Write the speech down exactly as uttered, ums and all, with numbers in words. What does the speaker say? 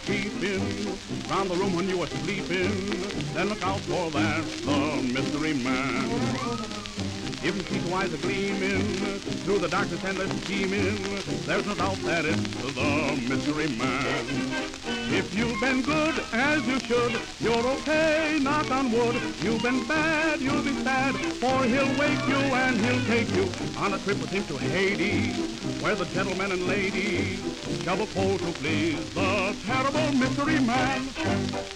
peeping round the room when you were sleeping, then look out for that, the mystery man. If you see two eyes a-gleaming through the darkness and they're scheming, there's no doubt that it's the mystery man. If you've been good as you should, you're okay, knock on wood. You've been bad, you'll be sad, for he'll wake you and he'll take you on a trip with him to Hades, where the gentlemen and ladies shovel coal to please the terrible mystery man.